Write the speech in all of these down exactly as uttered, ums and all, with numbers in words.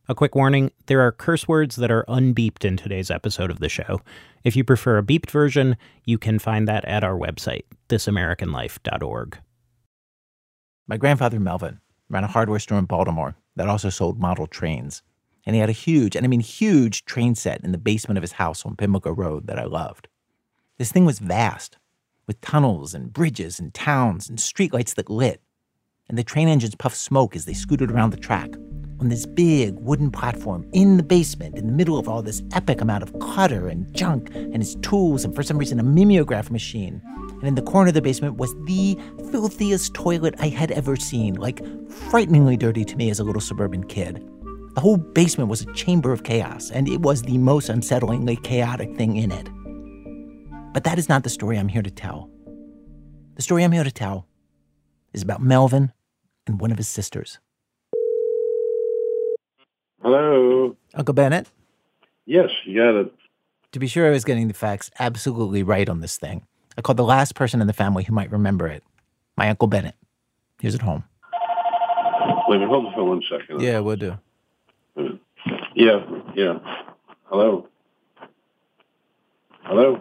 A quick warning, there are curse words that are unbeeped in today's episode of the show. If you prefer a beeped version, you can find that at our website, this american life dot org. My grandfather, Melvin, ran a hardware store in Baltimore that also sold model trains. And he had a huge, and I mean huge, train set in the basement of his house on Pimlico Road that I loved. This thing was vast, with tunnels and bridges and towns and streetlights that lit. And the train engines puffed smoke as they scooted around the track on this big wooden platform in the basement in the middle of all this epic amount of clutter and junk and his tools and for some reason a mimeograph machine. And in the corner of the basement was the filthiest toilet I had ever seen, like frighteningly dirty to me as a little suburban kid. The whole basement was a chamber of chaos, and it was the most unsettlingly chaotic thing in it. But that is not the story I'm here to tell. The story I'm here to tell is about Melvin and one of his sisters. Hello? Uncle Bennett? Yes, you got it. To be sure I was getting the facts absolutely right on this thing, I called the last person in the family who might remember it. My Uncle Bennett. He was at home. Wait a minute, hold on for one second. Yeah, we'll do. Yeah, yeah. Hello? Hello?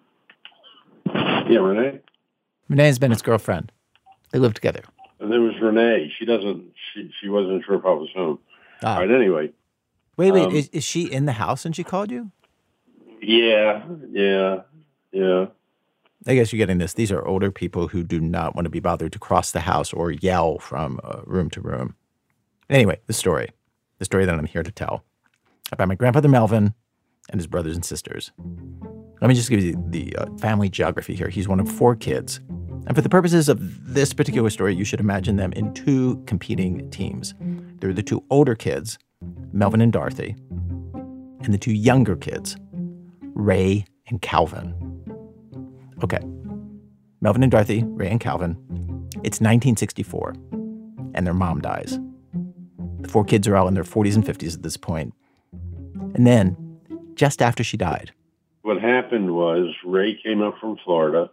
Yeah, Renee? Renee is Bennett's girlfriend. They live together. And there was Renee. She doesn't, she, she wasn't sure if I was home. Ah. All right, anyway. Wait, wait, um, is, is she in the house and she called you? Yeah, yeah, yeah. I guess you're getting this. These are older people who do not want to be bothered to cross the house or yell from uh, room to room. Anyway, the story. The story that I'm here to tell about my grandfather Melvin and his brothers and sisters. Let me just give you the, the uh, family geography here. He's one of four kids. And for the purposes of this particular story, you should imagine them in two competing teams. There are the two older kids, Melvin and Dorothy, and the two younger kids, Ray and Calvin. Okay. Melvin and Dorothy, Ray and Calvin. It's nineteen sixty-four, and their mom dies. The four kids are all in their forties and fifties at this point. And then, just after she died. What happened was Ray came up from Florida,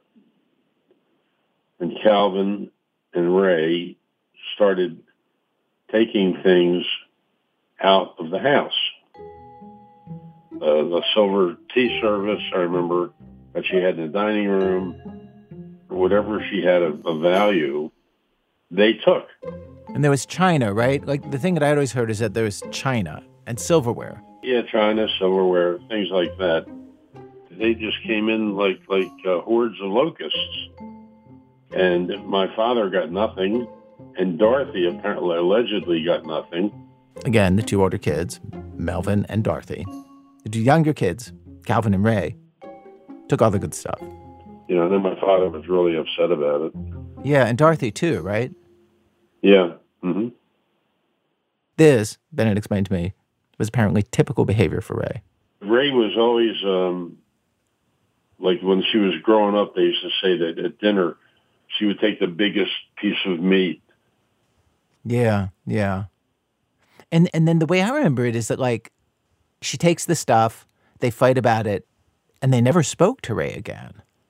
and Calvin and Ray started taking things out of the house. Uh, the silver tea service, I remember, that she had in the dining room, whatever she had of, of value, they took. And there was china, right? Like, the thing that I always heard is that there was china and silverware. Yeah, china, silverware, things like that. They just came in like like uh, hordes of locusts. And my father got nothing, and Dorothy apparently allegedly got nothing. Again, the two older kids, Melvin and Dorothy. The two younger kids, Calvin and Ray, took all the good stuff. You know, and then my father was really upset about it. Yeah, and Dorothy too, right? Yeah. Mm-hmm. This, Bennett explained to me, was apparently typical behavior for Ray. Ray was always, um, like when she was growing up, they used to say that at dinner, she would take the biggest piece of meat. Yeah, yeah. And and then the way I remember it is that, like, she takes the stuff, they fight about it, and they never spoke to Ray again.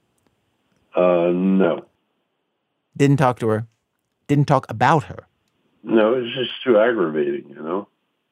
Uh, no. Didn't talk to her. Didn't talk about her. No, it was just too aggravating, you know?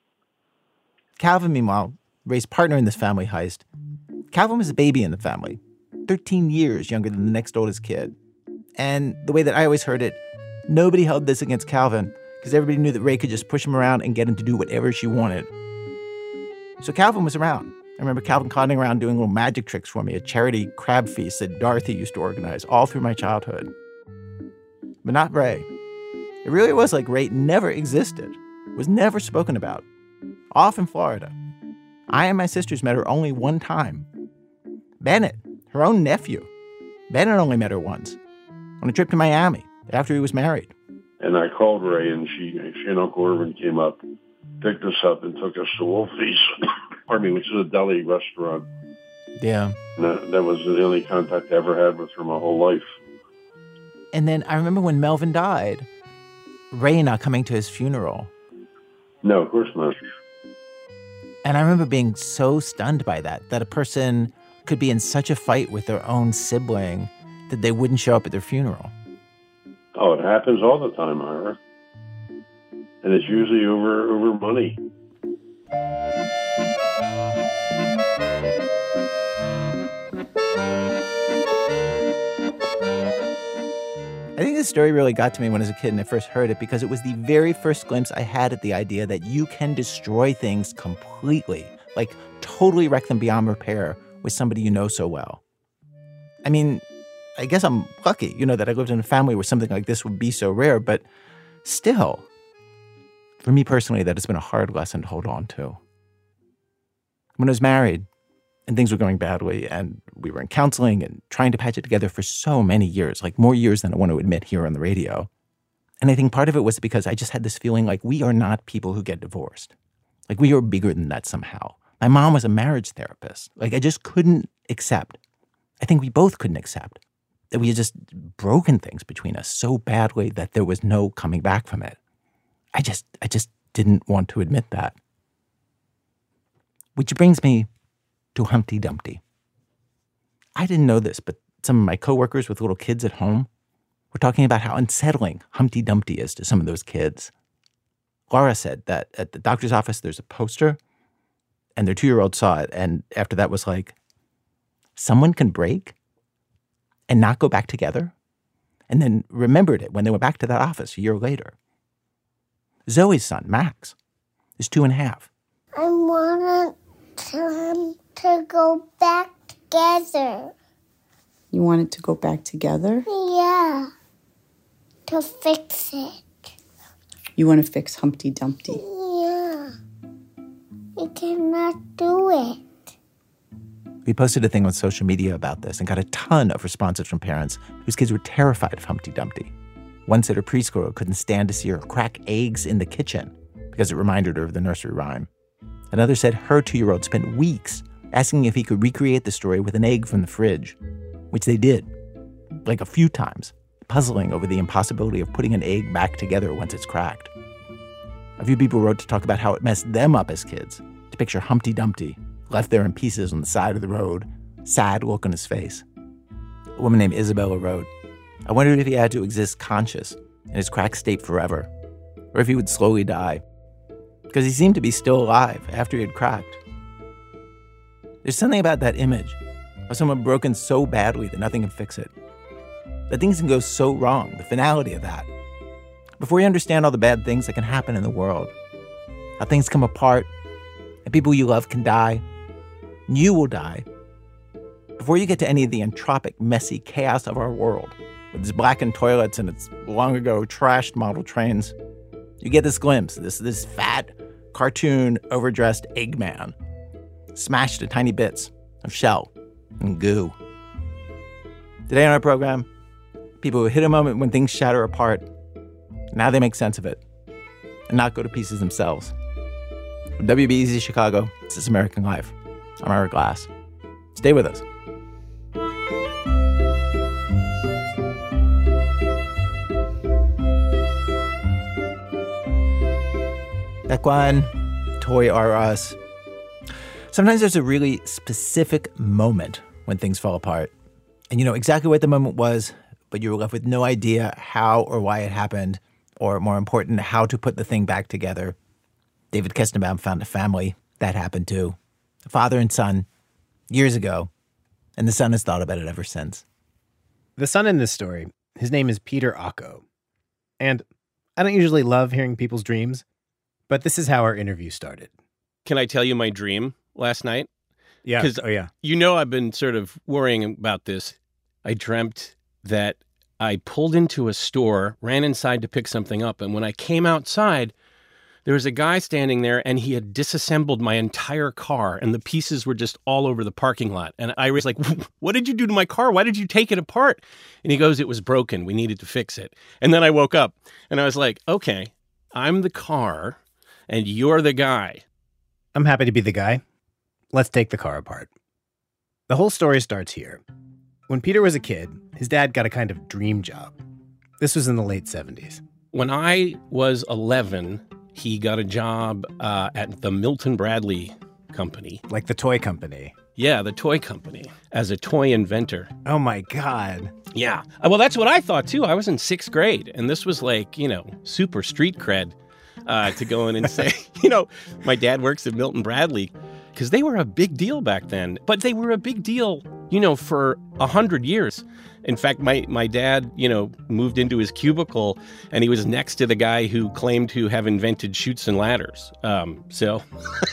Calvin, meanwhile, Ray's partner in this family heist. Calvin was a baby in the family, thirteen years younger than the next oldest kid. And the way that I always heard it, nobody held this against Calvin because everybody knew that Ray could just push him around and get him to do whatever she wanted. So Calvin was around. I remember Calvin conning around doing little magic tricks for me, a charity crab feast that Dorothy used to organize all through my childhood. But not Ray. It really was like Ray never existed, was never spoken about. Off in Florida. I and my sisters met her only one time. Bennett, her own nephew. Bennett only met her once, on a trip to Miami after he was married. And I called Ray, and she, she and Uncle Irvin came up, picked us up, and took us to Wolfie's, pardon me, which is a deli restaurant. Yeah. And that, that was the only contact I ever had with her my whole life. And then I remember when Melvin died, Ray not coming to his funeral. No, of course not. And I remember being so stunned by that, that a person could be in such a fight with their own sibling that they wouldn't show up at their funeral. Oh, it happens all the time, Ira. And it's usually over over money. this story really got to me when I was a kid and I first heard it because it was the very first glimpse I had at the idea that you can destroy things completely, like totally wreck them beyond repair with somebody you know so well. I mean, I guess I'm lucky, you know, that I lived in a family where something like this would be so rare, but still, for me personally, that has been a hard lesson to hold on to. When I was married and things were going badly and we were in counseling and trying to patch it together for so many years, like more years than I want to admit here on the radio. And I think part of it was because I just had this feeling like we are not people who get divorced. Like we are bigger than that somehow. My mom was a marriage therapist. Like I just couldn't accept. I think we both couldn't accept that we had just broken things between us so badly that there was no coming back from it. I just, I just didn't want to admit that. Which brings me to Humpty Dumpty. I didn't know this, but some of my coworkers with little kids at home were talking about how unsettling Humpty Dumpty is to some of those kids. Laura said that at the doctor's office there's a poster, and their two-year-old saw it, and after that was like, someone can break and not go back together, and then remembered it when they went back to that office a year later. Zoe's son, Max, is two and a half. I wanted them to go back together. You wanted to go back together? Yeah, to fix it. You want to fix Humpty Dumpty? Yeah, we cannot do it. We posted a thing on social media about this and got a ton of responses from parents whose kids were terrified of Humpty Dumpty. One said her preschooler couldn't stand to see her crack eggs in the kitchen because it reminded her of the nursery rhyme. Another said her two-year-old spent weeks asking if he could recreate the story with an egg from the fridge, which they did, like a few times, puzzling over the impossibility of putting an egg back together once it's cracked. A few people wrote to talk about how it messed them up as kids, to picture Humpty Dumpty left there in pieces on the side of the road, sad look on his face. A woman named Isabella wrote, I wondered if he had to exist conscious in his cracked state forever, or if he would slowly die, because he seemed to be still alive after he had cracked. There's something about that image of someone broken so badly that nothing can fix it, that things can go so wrong, the finality of that. Before you understand all the bad things that can happen in the world, how things come apart, and people you love can die, and you will die. Before you get to any of the entropic, messy chaos of our world, with its blackened toilets and its long-ago trashed model trains, you get this glimpse, this, this fat, cartoon, overdressed Eggman, smashed to tiny bits of shell and goo. Today on our program, people who hit a moment when things shatter apart, and how they make sense of it, and not go to pieces themselves. From W B E Z Chicago, it's This American Life. I'm Ira Glass. Stay with us. Back one, Toy R Us. Sometimes there's a really specific moment when things fall apart. And you know exactly what the moment was, but you were left with no idea how or why it happened, or more important, how to put the thing back together. David Kestenbaum found a family that happened to. A father and son, years ago, and the son has thought about it ever since. The son in this story, his name is Peter Ocko. And I don't usually love hearing people's dreams, but this is how our interview started. Can I tell you my dream last night? Yeah. Because oh, yeah. You know I've been sort of worrying about this. I dreamt that I pulled into a store, ran inside to pick something up, and when I came outside, there was a guy standing there, and he had disassembled my entire car, and the pieces were just all over the parking lot. And I was like, what did you do to my car? Why did you take it apart? And he goes, it was broken. We needed to fix it. And then I woke up, and I was like, okay, I'm the car, and you're the guy. I'm happy to be the guy. Let's take the car apart. The whole story starts here. When Peter was a kid, his dad got a kind of dream job. This was in the late seventies. When I was eleven, he got a job uh, at the Milton Bradley Company. Like the toy company. Yeah, the toy company, as a toy inventor. Oh, my God. Yeah. Well, that's what I thought, too. I was in sixth grade, and this was like, you know, super street cred uh, to go in and say, you know, my dad works at Milton Bradley. because they were a big deal back then. But they were a big deal, you know, for a hundred years. In fact, my, my dad, you know, moved into his cubicle and he was next to the guy who claimed to have invented chutes and ladders. Um, so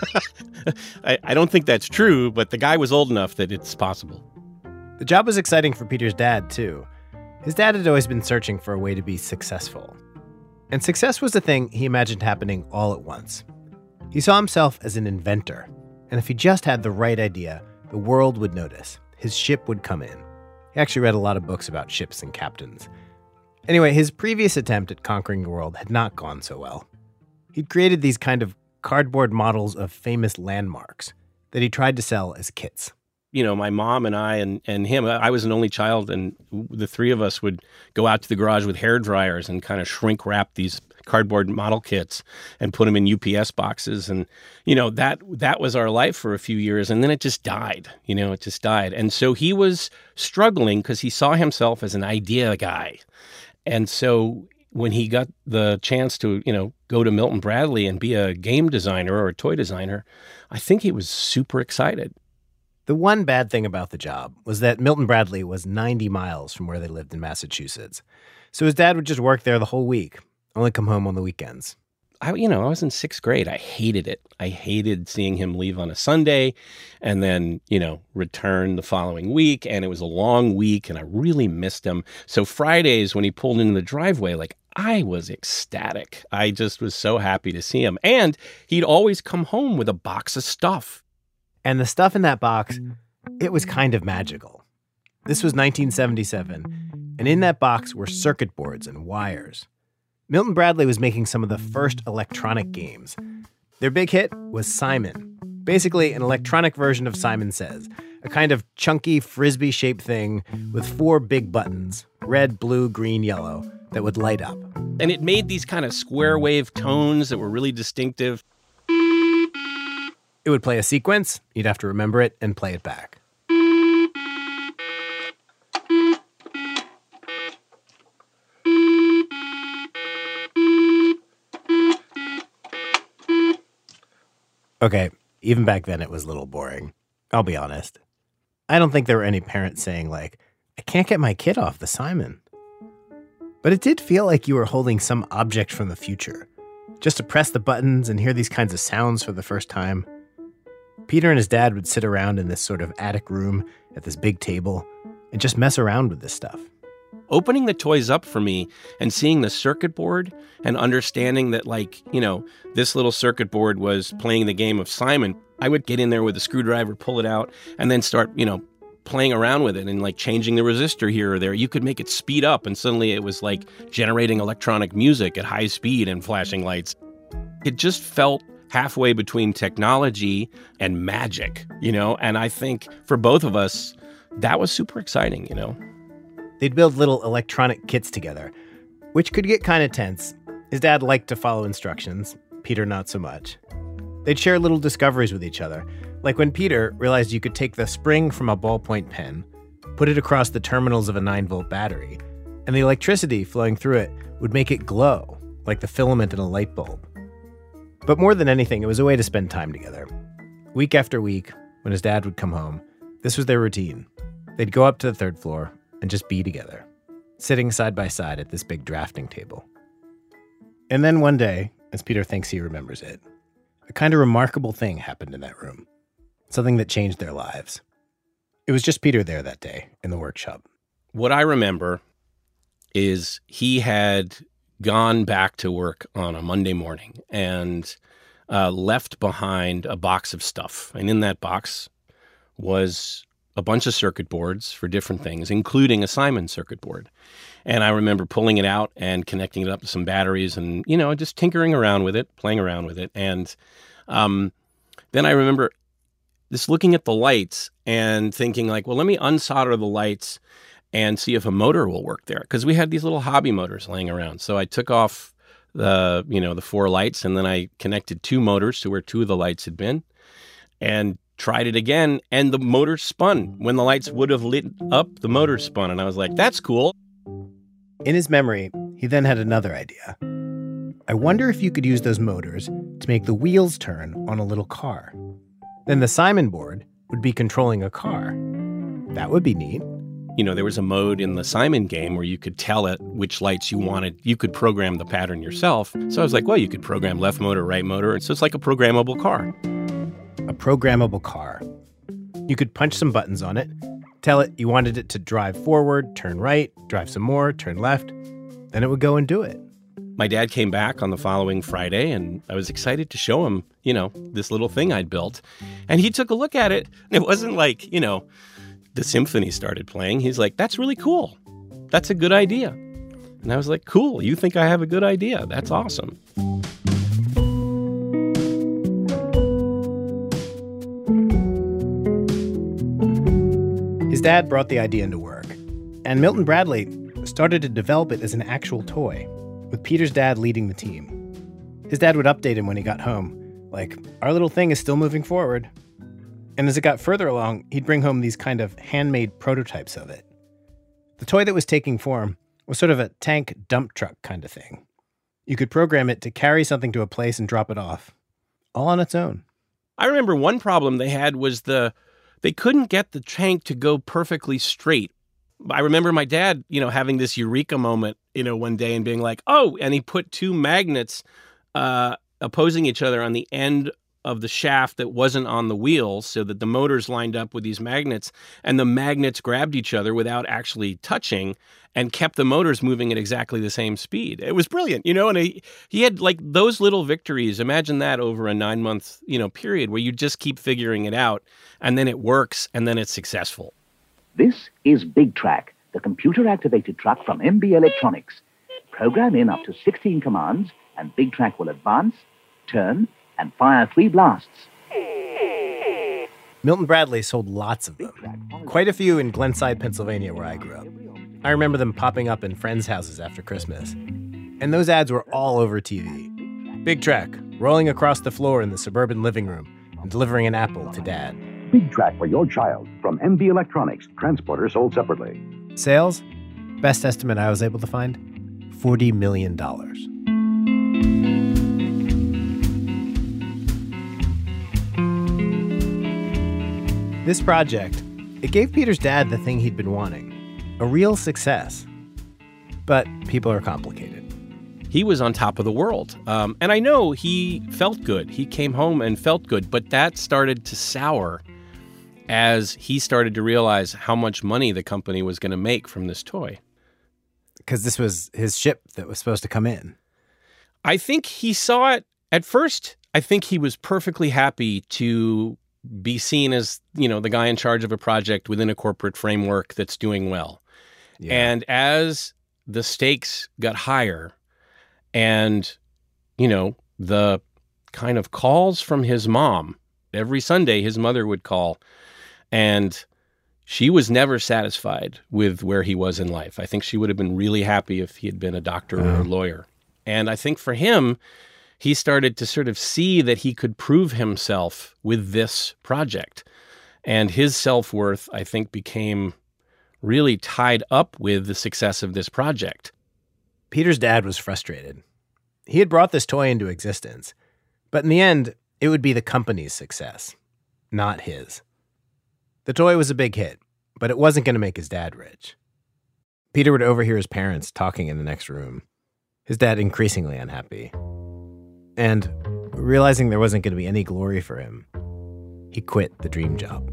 I, I don't think that's true, but the guy was old enough that it's possible. The job was exciting for Peter's dad, too. His dad had always been searching for a way to be successful. And success was a thing he imagined happening all at once. He saw himself as an inventor, and if he just had the right idea, the world would notice. His ship would come in. He actually read a lot of books about ships and captains. Anyway, his previous attempt at conquering the world had not gone so well. He'd created these kind of cardboard models of famous landmarks that he tried to sell as kits. You know, my mom and I and, and him, I was an only child, and the three of us would go out to the garage with hair dryers and kind of shrink wrap these cardboard model kits and put them in U P S boxes. And, you know, that that was our life for a few years. And then it just died, you know, it just died. And so he was struggling because he saw himself as an idea guy. And so when he got the chance to, you know, go to Milton Bradley and be a game designer or a toy designer, I think he was super excited. The one bad thing about the job was that Milton Bradley was ninety miles from where they lived in Massachusetts. So his dad would just work there the whole week, only come home on the weekends. I, you know, I was in sixth grade. I hated it. I hated seeing him leave on a Sunday and then, you know, return the following week. And it was a long week and I really missed him. So Fridays when he pulled into the driveway, like I was ecstatic. I just was so happy to see him. And he'd always come home with a box of stuff. And the stuff in that box, it was kind of magical. This was nineteen seventy-seven, and in that box were circuit boards and wires. Milton Bradley was making some of the first electronic games. Their big hit was Simon, basically an electronic version of Simon Says, a kind of chunky frisbee-shaped thing with four big buttons, red, blue, green, yellow, that would light up. And it made these kind of square wave tones that were really distinctive. It would play a sequence, you'd have to remember it and play it back. Okay, even back then it was a little boring. I'll be honest. I don't think there were any parents saying like, I can't get my kid off the Simon. But it did feel like you were holding some object from the future, just to press the buttons and hear these kinds of sounds for the first time. Peter and his dad would sit around in this sort of attic room at this big table and just mess around with this stuff. Opening the toys up for me and seeing the circuit board and understanding that, like, you know, this little circuit board was playing the game of Simon, I would get in there with a screwdriver, pull it out, and then start, you know, playing around with it and like changing the resistor here or there. You could make it speed up and suddenly it was like generating electronic music at high speed and flashing lights. It just felt halfway between technology and magic, you know? And I think for both of us, that was super exciting, you know? They'd build little electronic kits together, which could get kind of tense. His dad liked to follow instructions, Peter not so much. They'd share little discoveries with each other, like when Peter realized you could take the spring from a ballpoint pen, put it across the terminals of a nine-volt battery, and the electricity flowing through it would make it glow, like the filament in a light bulb. But more than anything, it was a way to spend time together. Week after week, when his dad would come home, this was their routine. They'd go up to the third floor and just be together, sitting side by side at this big drafting table. And then one day, as Peter thinks he remembers it, a kind of remarkable thing happened in that room, something that changed their lives. It was just Peter there that day in the workshop. What I remember is he had gone back to work on a Monday morning and uh, left behind a box of stuff. And in that box was a bunch of circuit boards for different things, including a Simon circuit board. And I remember pulling it out and connecting it up to some batteries and, you know, just tinkering around with it, playing around with it. And um, then I remember just looking at the lights and thinking like, well, let me unsolder the lights and see if a motor will work there. Because we had these little hobby motors laying around. So I took off the, you know, the four lights and then I connected two motors to where two of the lights had been and tried it again. And the motor spun. When the lights would have lit up, the motor spun. And I was like, that's cool. In his memory, he then had another idea. I wonder if you could use those motors to make the wheels turn on a little car. Then the Simon board would be controlling a car. That would be neat. You know, there was a mode in the Simon game where you could tell it which lights you wanted. You could program the pattern yourself. So I was like, well, you could program left motor, right motor. And so it's like a programmable car. A programmable car. You could punch some buttons on it, tell it you wanted it to drive forward, turn right, drive some more, turn left. Then it would go and do it. My dad came back on the following Friday, and I was excited to show him, you know, this little thing I'd built. And he took a look at it. And it wasn't like, you know, the symphony started playing. He's like, that's really cool. That's a good idea. And I was like, cool, you think I have a good idea? That's awesome. His dad brought the idea into work, and Milton Bradley started to develop it as an actual toy, with Peter's dad leading the team. His dad would update him when he got home, like, our little thing is still moving forward. And as it got further along, he'd bring home these kind of handmade prototypes of it. The toy that was taking form was sort of a tank dump truck kind of thing. You could program it to carry something to a place and drop it off, all on its own. I remember one problem they had was the they couldn't get the tank to go perfectly straight. I remember my dad, you know, having this eureka moment, you know, one day and being like, oh, and he put two magnets uh, opposing each other on the end of the shaft that wasn't on the wheels so that the motors lined up with these magnets, and the magnets grabbed each other without actually touching and kept the motors moving at exactly the same speed. It was brilliant, you know, and he, he had like those little victories. Imagine that over a nine month, you know, period where you just keep figuring it out and then it works and then it's successful. This is Big Track, the computer-activated truck from M B Electronics. Program in up to sixteen commands and Big Track will advance, turn, and fire three blasts. Milton Bradley sold lots of them. Quite a few in Glenside, Pennsylvania, where I grew up. I remember them popping up in friends' houses after Christmas. And those ads were all over T V. Big Track, rolling across the floor in the suburban living room and delivering an apple to Dad. Big Track for your child from M B Electronics. Transporter sold separately. Sales? Best estimate I was able to find, forty million dollars. This project, it gave Peter's dad the thing he'd been wanting, a real success. But people are complicated. He was on top of the world. Um, and I know he felt good. He came home and felt good, but that started to sour as he started to realize how much money the company was going to make from this toy. Because this was his ship that was supposed to come in. I think he saw it at first. I think he was perfectly happy to be seen as, you know, the guy in charge of a project within a corporate framework that's doing well. Yeah. And as the stakes got higher and, you know, the kind of calls from his mom, every Sunday his mother would call, and she was never satisfied with where he was in life. I think she would have been really happy if he had been a doctor mm. or a lawyer. And I think for him, he started to sort of see that he could prove himself with this project. And his self-worth, I think, became really tied up with the success of this project. Peter's dad was frustrated. He had brought this toy into existence, but in the end, it would be the company's success, not his. The toy was a big hit, but it wasn't going to make his dad rich. Peter would overhear his parents talking in the next room, his dad increasingly unhappy. And realizing there wasn't going to be any glory for him, he quit the dream job.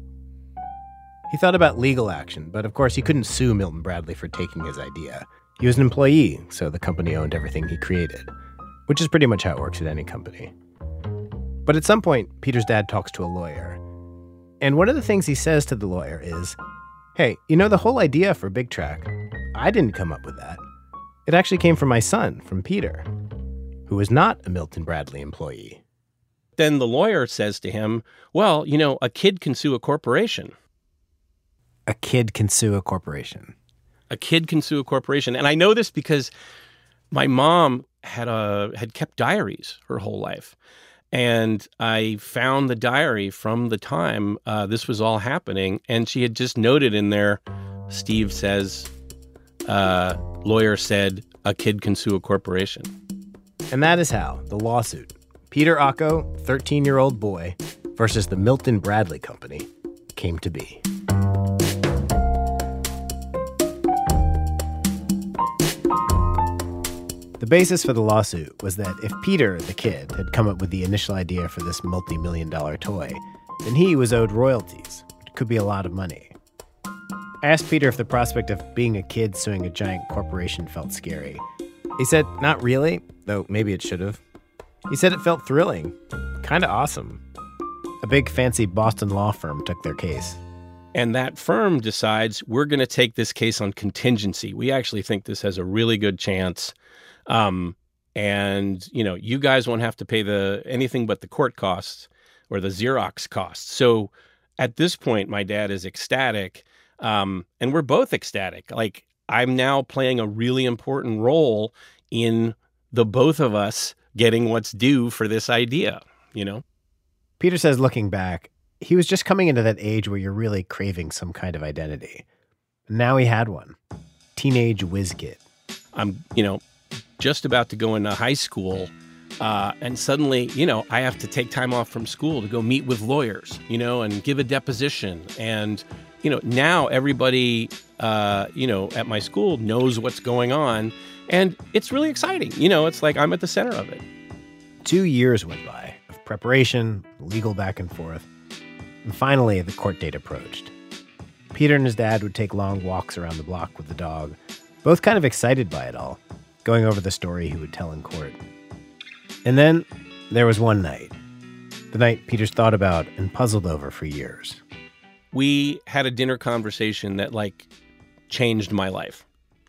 He thought about legal action, but of course he couldn't sue Milton Bradley for taking his idea. He was an employee, so the company owned everything he created, which is pretty much how it works at any company. But at some point, Peter's dad talks to a lawyer. And one of the things he says to the lawyer is, hey, you know, the whole idea for Big Track, I didn't come up with that. It actually came from my son, from Peter, who was not a Milton Bradley employee. Then the lawyer says to him, well, you know, a kid can sue a corporation. A kid can sue a corporation. A kid can sue a corporation. And I know this because my mom had a had kept diaries her whole life. And I found the diary from the time uh, this was all happening. And she had just noted in there, Steve says, uh, lawyer said, a kid can sue a corporation. And that is how the lawsuit, Peter Ocko, thirteen-year-old boy, versus the Milton Bradley Company came to be. The basis for the lawsuit was that if Peter, the kid, had come up with the initial idea for this multi-million dollar toy, then he was owed royalties. It could be a lot of money. I asked Peter if the prospect of being a kid suing a giant corporation felt scary. He said, not really, though maybe it should have. He said it felt thrilling, kind of awesome. A big fancy Boston law firm took their case. And that firm decides we're going to take this case on contingency. We actually think this has a really good chance. Um, and, you know, you guys won't have to pay the anything but the court costs or the Xerox costs. So at this point, my dad is ecstatic, um, and we're both ecstatic. Like, I'm now playing a really important role in the both of us getting what's due for this idea, you know? Peter says, looking back, he was just coming into that age where you're really craving some kind of identity. And now he had one. Teenage whiz kid. I'm, you know, just about to go into high school, uh, and suddenly, you know, I have to take time off from school to go meet with lawyers, you know, and give a deposition. And, you know, now everybody, uh, you know, at my school knows what's going on. And it's really exciting. You know, it's like I'm at the center of it. Two years went by of preparation, legal back and forth. And finally, the court date approached. Peter and his dad would take long walks around the block with the dog, both kind of excited by it all, going over the story he would tell in court. And then there was one night, the night Peter's thought about and puzzled over for years. We had a dinner conversation that, like, changed my life.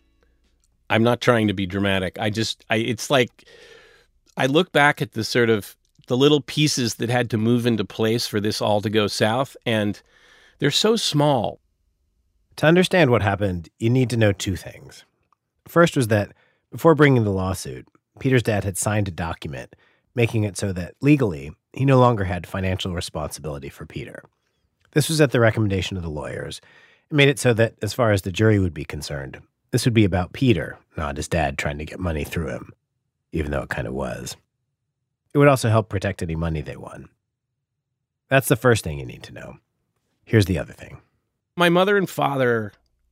I'm not trying to be dramatic. I just, I, it's like, I look back at the sort of, the little pieces that had to move into place for this all to go south, and they're so small. To understand what happened, you need to know two things. First was that before bringing the lawsuit, Peter's dad had signed a document making it so that legally he no longer had financial responsibility for Peter. This was at the recommendation of the lawyers. It made it so that, as far as the jury would be concerned, this would be about Peter, not his dad trying to get money through him, even though it kind of was. It would also help protect any money they won. That's the first thing you need to know. Here's the other thing. My mother and father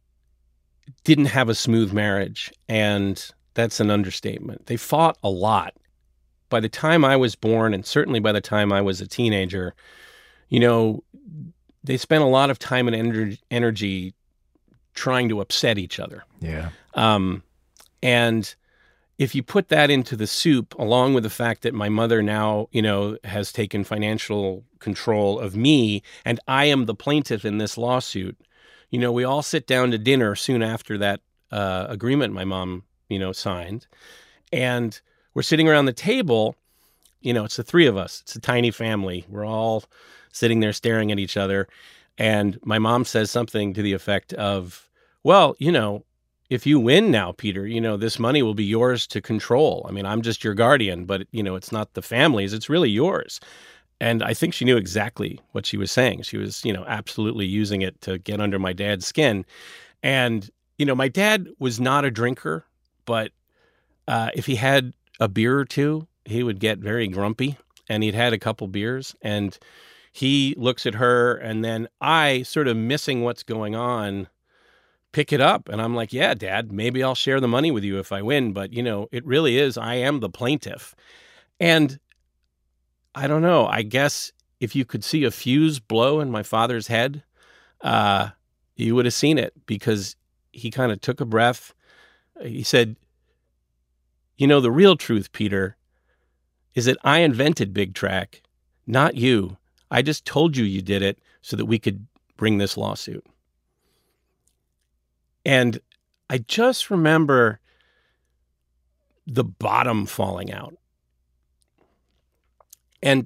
didn't have a smooth marriage, and that's an understatement. They fought a lot. By the time I was born, and certainly by the time I was a teenager, you know, they spent a lot of time and ener- energy trying to upset each other. Yeah. Um, and if you put that into the soup, along with the fact that my mother now, you know, has taken financial control of me, and I am the plaintiff in this lawsuit, you know, we all sit down to dinner soon after that uh, agreement my mom, you know, signed. And we're sitting around the table, you know, it's the three of us. It's a tiny family. We're all sitting there staring at each other. And my mom says something to the effect of, well, you know, if you win now, Peter, you know, this money will be yours to control. I mean, I'm just your guardian, but, you know, it's not the family's. It's really yours. And I think she knew exactly what she was saying. She was, you know, absolutely using it to get under my dad's skin. And, you know, my dad was not a drinker, but uh, if he had a beer or two, he would get very grumpy. And he'd had a couple beers, and he looks at her, and then I, sort of missing what's going on, pick it up. And I'm like, yeah, Dad, maybe I'll share the money with you if I win. But, you know, it really is, I am the plaintiff. And I don't know, I guess if you could see a fuse blow in my father's head, uh, you would have seen it, because he kind of took a breath. He said, you know, the real truth, Peter, is that I invented Big Track, not you. I just told you you did it so that we could bring this lawsuit. And I just remember the bottom falling out. And,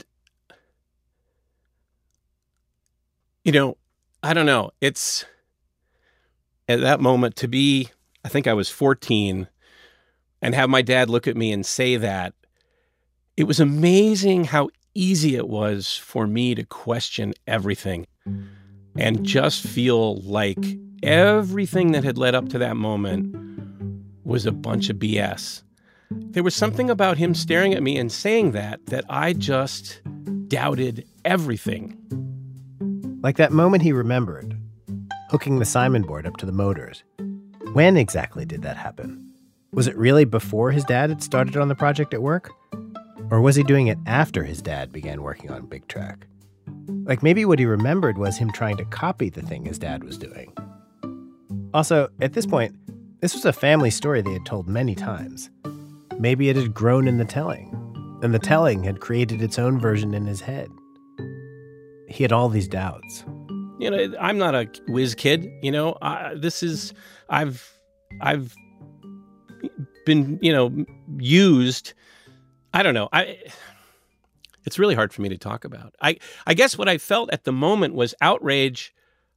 you know, I don't know. It's at that moment to be, I think I was fourteen, and have my dad look at me and say that. It was amazing how easy it was for me to question everything and just feel like everything that had led up to that moment was a bunch of B S. There was something about him staring at me and saying that that I just doubted everything. Like that moment he remembered, hooking the Simon board up to the motors. When exactly did that happen? Was it really before his dad had started on the project at work? Or was he doing it after his dad began working on Big Track? Like maybe what he remembered was him trying to copy the thing his dad was doing. Also, at this point, this was a family story they had told many times. Maybe it had grown in the telling, and the telling had created its own version in his head. He had all these doubts. You know, I'm not a whiz kid. You know, I, this is I've I've been you know used. I don't know. I. It's really hard for me to talk about. I I guess what I felt at the moment was outrage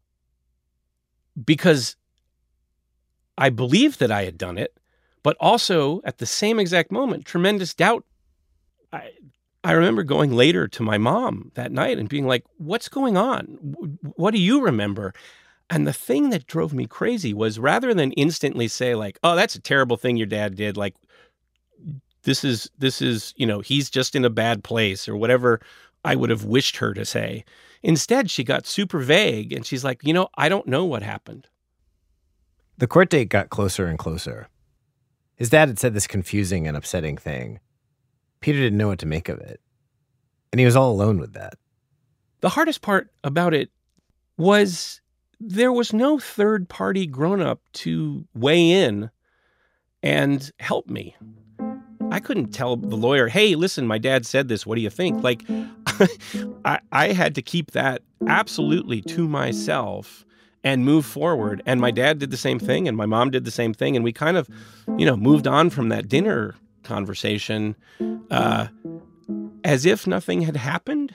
because I believed that I had done it, but also at the same exact moment, tremendous doubt. I I remember going later to my mom that night and being like, what's going on? What do you remember? And the thing that drove me crazy was rather than instantly say like, oh, that's a terrible thing your dad did. Like, this is, this is, you know, he's just in a bad place or whatever I would have wished her to say. Instead, she got super vague and she's like, you know, I don't know what happened. The court date got closer and closer. His dad had said this confusing and upsetting thing. Peter didn't know what to make of it. And he was all alone with that. The hardest part about it was there was no third party grown-up to weigh in and help me. I couldn't tell the lawyer, hey, listen, my dad said this. What do you think? Like, I, I had to keep that absolutely to myself and move forward. And my dad did the same thing and my mom did the same thing. And we kind of, you know, moved on from that dinner conversation uh, as if nothing had happened.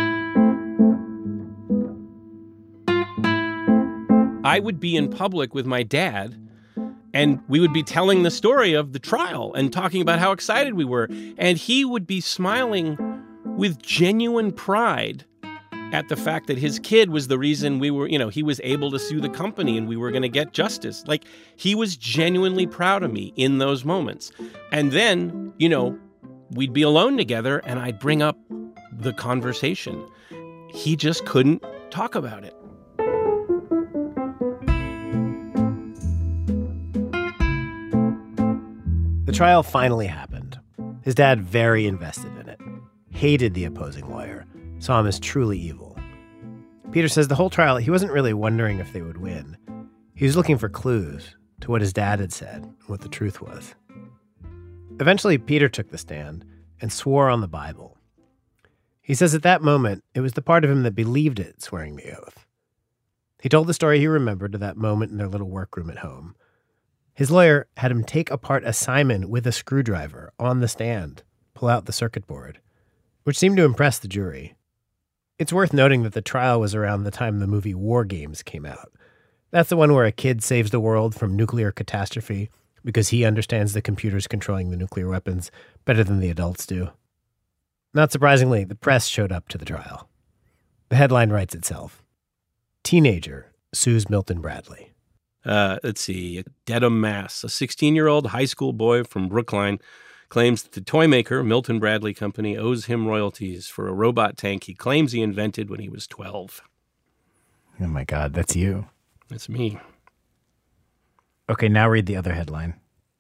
I would be in public with my dad and we would be telling the story of the trial and talking about how excited we were. And he would be smiling with genuine pride at the fact that his kid was the reason we were, you know, he was able to sue the company and we were going to get justice. Like, he was genuinely proud of me in those moments. And then, you know, we'd be alone together and I'd bring up the conversation. He just couldn't talk about it. The trial finally happened. His dad very invested in it, hated the opposing lawyer, saw him as truly evil. Peter says the whole trial, he wasn't really wondering if they would win. He was looking for clues to what his dad had said and what the truth was. Eventually, Peter took the stand and swore on the Bible. He says at that moment, it was the part of him that believed it swearing the oath. He told the story he remembered of that moment in their little workroom at home. His lawyer had him take apart a Simon with a screwdriver on the stand, pull out the circuit board, which seemed to impress the jury. It's worth noting that the trial was around the time the movie War Games came out. That's the one where a kid saves the world from nuclear catastrophe because he understands the computers controlling the nuclear weapons better than the adults do. Not surprisingly, the press showed up to the trial. The headline writes itself. Teenager sues Milton Bradley. Uh, let's see, Dedham, Mass. A sixteen-year-old high school boy from Brookline claims that the toy maker, Milton Bradley Company, owes him royalties for a robot tank he claims he invented when he was twelve. Oh my God, that's you. That's me. Okay, now read the other headline.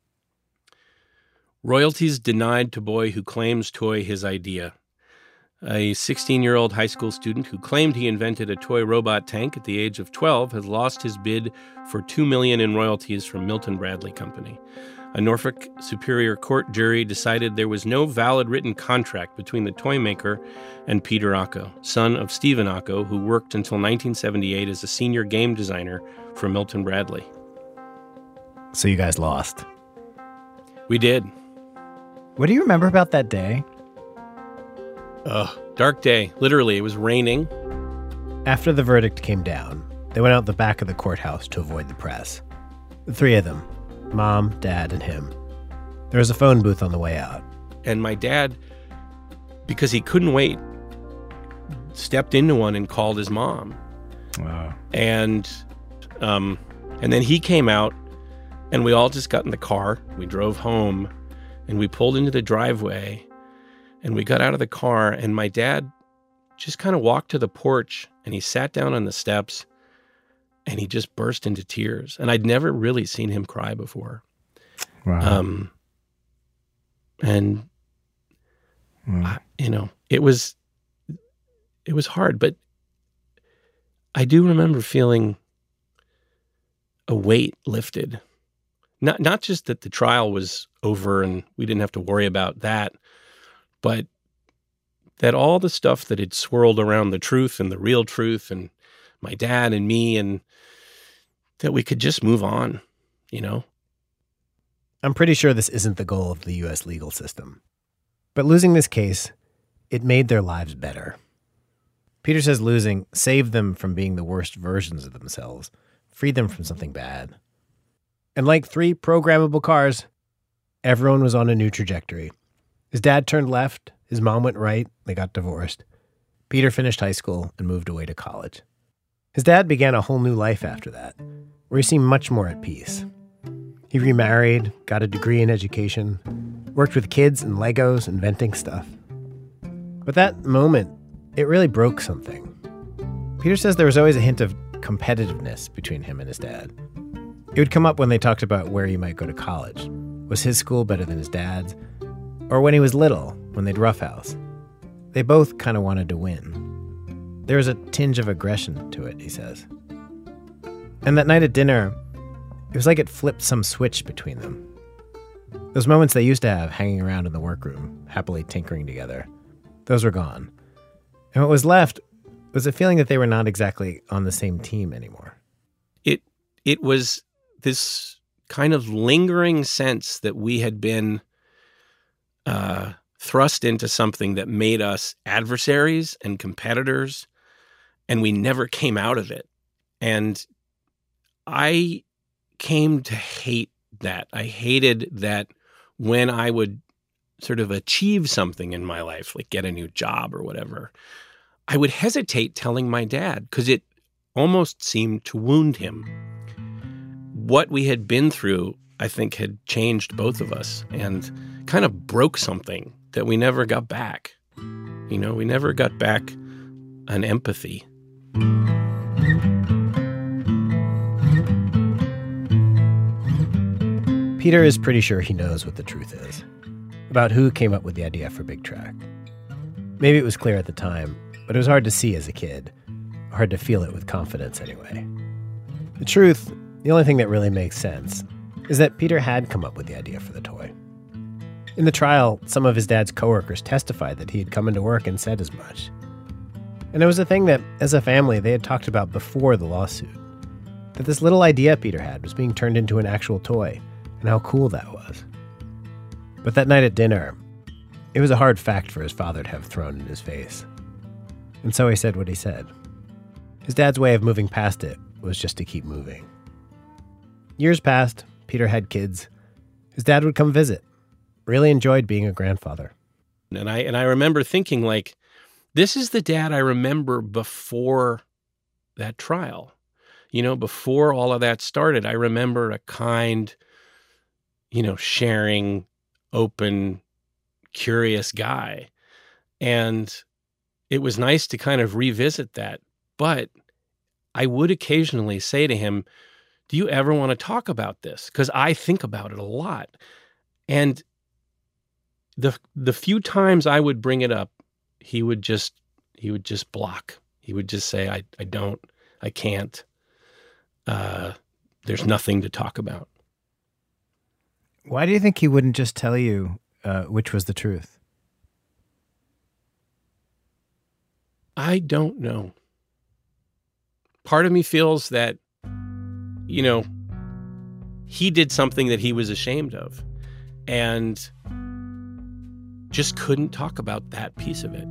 Royalties denied to boy who claims toy his idea. A sixteen-year-old high school student who claimed he invented a toy robot tank at the age of twelve has lost his bid for two million dollars in royalties from Milton Bradley Company. A Norfolk Superior Court jury decided there was no valid written contract between the toy maker and Peter Ocko, son of Stephen Ocko, who worked until nineteen seventy-eight as a senior game designer for Milton Bradley. So you guys lost. We did. What do you remember about that day? Ugh, dark day. Literally, it was raining. After the verdict came down, they went out the back of the courthouse to avoid the press. The three of them, Mom, Dad, and him. There was a phone booth on the way out. And my dad, because he couldn't wait, stepped into one and called his mom. Wow. And, um, and then he came out, and we all just got in the car. We drove home, and we pulled into the driveway. And we got out of the car, and my dad just kind of walked to the porch and he sat down on the steps and he just burst into tears. And I'd never really seen him cry before. Wow. Um, and, mm. I, you know, it was, it was hard, but I do remember feeling a weight lifted. Not, not just that the trial was over and we didn't have to worry about that, but that all the stuff that had swirled around the truth and the real truth and my dad and me, and that we could just move on, you know? I'm pretty sure this isn't the goal of the U S legal system. But losing this case, it made their lives better. Peter says losing saved them from being the worst versions of themselves, freed them from something bad. And like three programmable cars, everyone was on a new trajectory. His dad turned left, his mom went right, they got divorced. Peter finished high school and moved away to college. His dad began a whole new life after that, where he seemed much more at peace. He remarried, got a degree in education, worked with kids and Legos, inventing stuff. But that moment, it really broke something. Peter says there was always a hint of competitiveness between him and his dad. It would come up when they talked about where he might go to college. Was his school better than his dad's? Or when he was little, when they'd roughhouse. They both kind of wanted to win. There was a tinge of aggression to it, he says. And that night at dinner, it was like it flipped some switch between them. Those moments they used to have hanging around in the workroom, happily tinkering together, those were gone. And what was left was a feeling that they were not exactly on the same team anymore. It it was this kind of lingering sense that we had been uh, thrust into something that made us adversaries and competitors, and we never came out of it. And I came to hate that. I hated that when I would sort of achieve something in my life, like get a new job or whatever, I would hesitate telling my dad because it almost seemed to wound him. What we had been through, I think, had changed both of us and kind of broke something that we never got back. You know, we never got back an empathy. Peter is pretty sure he knows what the truth is about who came up with the idea for Big Track. Maybe it was clear at the time, but it was hard to see as a kid, hard to feel it with confidence anyway. The truth, the only thing that really makes sense, is that Peter had come up with the idea for the toy. In the trial, some of his dad's coworkers testified that he had come into work and said as much. And it was a thing that, as a family, they had talked about before the lawsuit. That this little idea Peter had was being turned into an actual toy, and how cool that was. But that night at dinner, it was a hard fact for his father to have thrown in his face. And so he said what he said. His dad's way of moving past it was just to keep moving. Years passed, Peter had kids. His dad would come visit. Really enjoyed being a grandfather. And I and I remember thinking, like, this is the dad I remember before that trial. You know, before all of that started, I remember a kind, you know, sharing, open, curious guy. And it was nice to kind of revisit that. But I would occasionally say to him, do you ever want to talk about this? Because I think about it a lot. And the the few times I would bring it up, he would just he would just block. He would just say, I, I don't, I can't. Uh, there's nothing to talk about. Why do you think he wouldn't just tell you uh, which was the truth? I don't know. Part of me feels that, you know, he did something that he was ashamed of and just couldn't talk about that piece of it.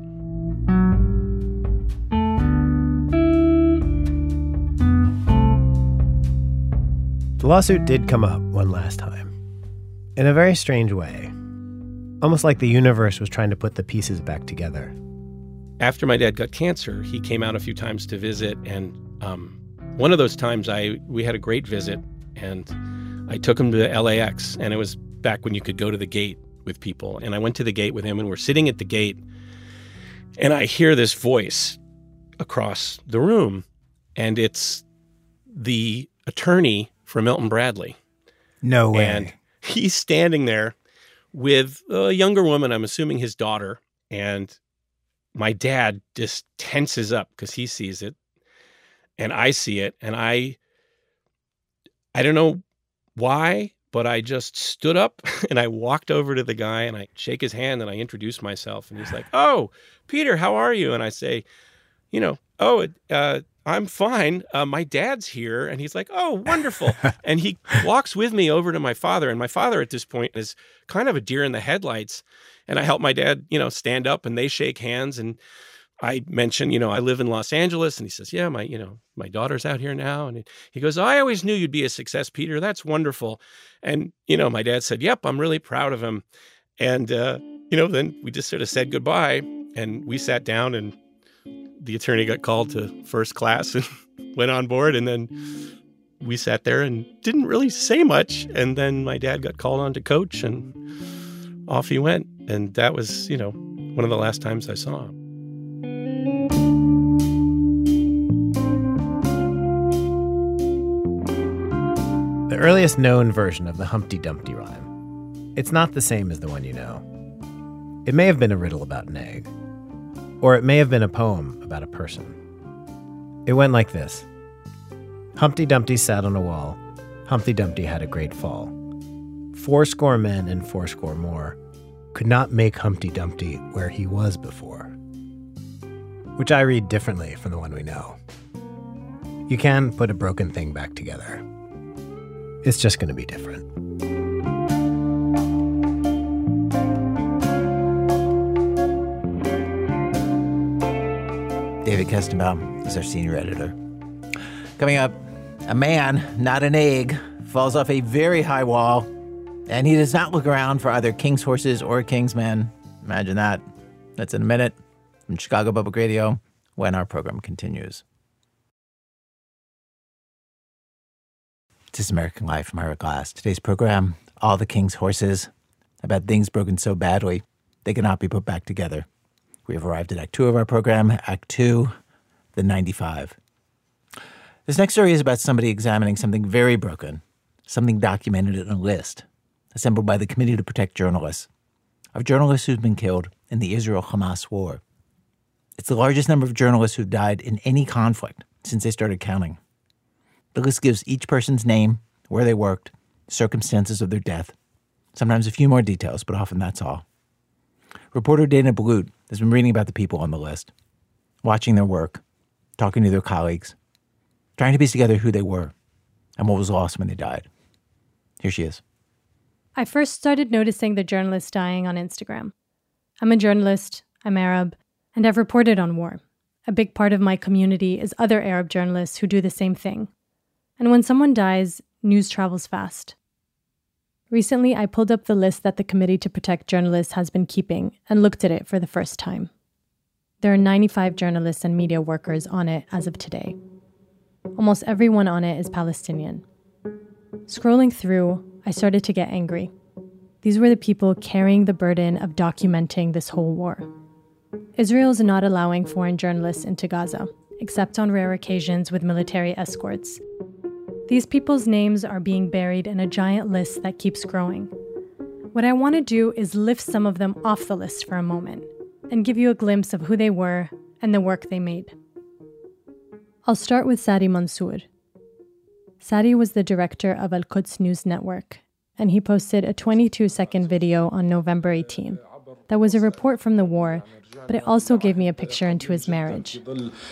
The lawsuit did come up one last time. In a very strange way. Almost like the universe was trying to put the pieces back together. After my dad got cancer, he came out a few times to visit, and um, one of those times I we had a great visit, and I took him to L A X, and it was back when you could go to the gate with people, and I went to the gate with him, and we're sitting at the gate, And I hear this voice across the room, and it's the attorney for Milton Bradley. No way. And he's standing there with a younger woman, I'm assuming his daughter, and my dad just tenses up because he sees it, and I see it, and I, I don't know why, but I just stood up and I walked over to the guy and I shake his hand and I introduce myself, and he's like, "Oh, Peter, how are you?" And I say, you know, "Oh, uh, I'm fine. Uh, my dad's here." And he's like, "Oh, wonderful." And he walks with me over to my father. And my father at this point is kind of a deer in the headlights. And I help my dad, you know, stand up, and they shake hands. And I mention, you know, I live in Los Angeles. And he says, "Yeah, my, you know, my daughter's out here now." And he goes, "I always knew you'd be a success, Peter. That's wonderful." And, you know, my dad said, "Yep, I'm really proud of him." And, uh, you know, then we just sort of said goodbye, and we sat down, and the attorney got called to first class and went on board. And then we sat there and didn't really say much. And then my dad got called on to coach, and off he went. And that was, you know, one of the last times I saw him. The earliest known version of the Humpty Dumpty rhyme. It's not the same as the one you know. It may have been a riddle about an egg, or it may have been a poem about a person. It went like this. Humpty Dumpty sat on a wall. Humpty Dumpty had a great fall. Fourscore men and fourscore more could not make Humpty Dumpty where he was before. Which I read differently from the one we know. You can put a broken thing back together. It's just going to be different. David Kestenbaum is our senior editor. Coming up, a man, not an egg, falls off a very high wall, and he does not look around for either king's horses or king's men. Imagine that. That's in a minute from Chicago Public Radio when our program continues. This is American Life from Ira Glass. Today's program, All the King's Horses, about things broken so badly they cannot be put back together. We have arrived at Act Two of our program, Act Two, the ninety-five. This next story is about somebody examining something very broken, something documented in a list assembled by the Committee to Protect Journalists, of journalists who've been killed in the Israel-Hamas war. It's the largest number of journalists who've died in any conflict since they started counting. The list gives each person's name, where they worked, circumstances of their death, sometimes a few more details, but often that's all. Reporter Dana Balut has been reading about the people on the list, watching their work, talking to their colleagues, trying to piece together who they were and what was lost when they died. Here she is. I first started noticing the journalists dying on Instagram. I'm a journalist, I'm Arab, and I've reported on war. A big part of my community is other Arab journalists who do the same thing. And when someone dies, news travels fast. Recently, I pulled up the list that the Committee to Protect Journalists has been keeping and looked at it for the first time. There are ninety-five journalists and media workers on it as of today. Almost everyone on it is Palestinian. Scrolling through, I started to get angry. These were the people carrying the burden of documenting this whole war. Israel's not allowing foreign journalists into Gaza, except on rare occasions with military escorts. These people's names are being buried in a giant list that keeps growing. What I want to do is lift some of them off the list for a moment and give you a glimpse of who they were and the work they made. I'll start with Sadi Mansour. Sadi was the director of Al-Quds News Network, and he posted a twenty-two second video on November eighteenth. That was a report from the war, but it also gave me a picture into his marriage.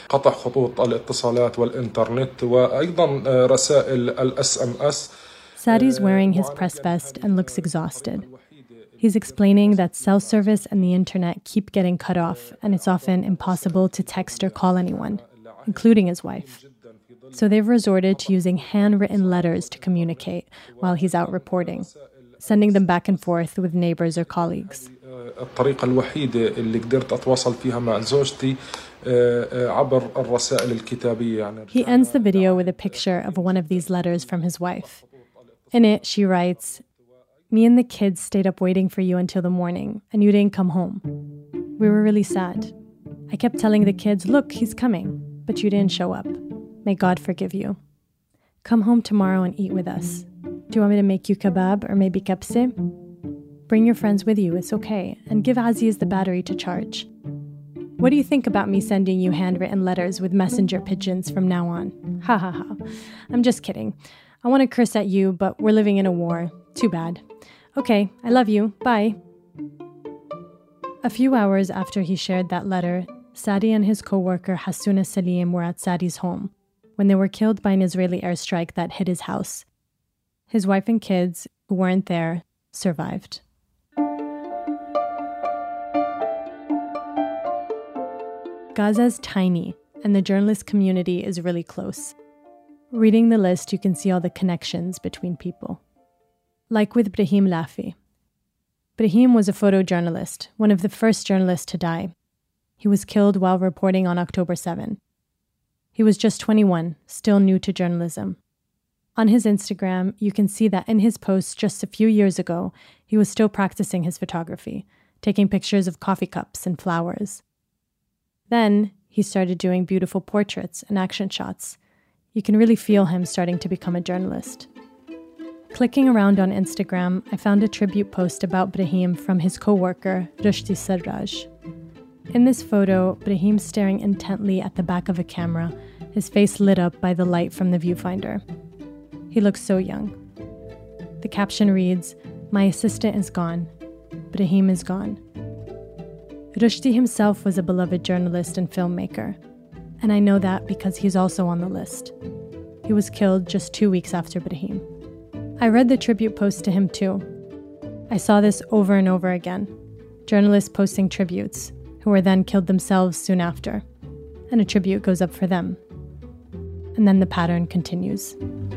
Sadi's wearing his press vest and looks exhausted. He's explaining that cell service and the internet keep getting cut off, and it's often impossible to text or call anyone, including his wife. So they've resorted to using handwritten letters to communicate while he's out reporting, sending them back and forth with neighbors or colleagues. الطريقة الوحيدة اللي قدرت أتواصل فيها مع زوجتي عبر الرسائل الكتابية. He ends the video with a picture of one of these letters from his wife. In it, she writes, "Me and the kids stayed up waiting for you until the morning, and you didn't come home. We were really sad. I kept telling the kids, look, he's coming, but you didn't show up. May God forgive you. Come home tomorrow and eat with us. Do you want me to make you kebab or maybe kapse? Bring your friends with you, it's okay, and give Aziz the battery to charge. What do you think about me sending you handwritten letters with messenger pigeons from now on? Ha ha ha. I'm just kidding. I want to curse at you, but we're living in a war. Too bad. Okay, I love you. Bye. A few hours after he shared that letter, Sadi and his co-worker Hassouna Salim were at Sadi's home when they were killed by an Israeli airstrike that hit his house. His wife and kids, who weren't there, survived. Gaza is tiny, and the journalist community is really close. Reading the list, you can see all the connections between people. Like with Brahim Lafi. Brahim was a photojournalist, one of the first journalists to die. He was killed while reporting on October seventh. He was just twenty-one, still new to journalism. On his Instagram, you can see that in his posts just a few years ago, he was still practicing his photography, taking pictures of coffee cups and flowers. Then, he started doing beautiful portraits and action shots. You can really feel him starting to become a journalist. Clicking around on Instagram, I found a tribute post about Brahim from his co-worker, Rushdi Sarraj. In this photo, Brahim's staring intently at the back of a camera, his face lit up by the light from the viewfinder. He looks so young. The caption reads, "My assistant is gone. Brahim is gone." Rushdi himself was a beloved journalist and filmmaker, and I know that because he's also on the list. He was killed just two weeks after Brahim. I read the tribute post to him too. I saw this over and over again. Journalists posting tributes, who were then killed themselves soon after, and a tribute goes up for them. And then the pattern continues.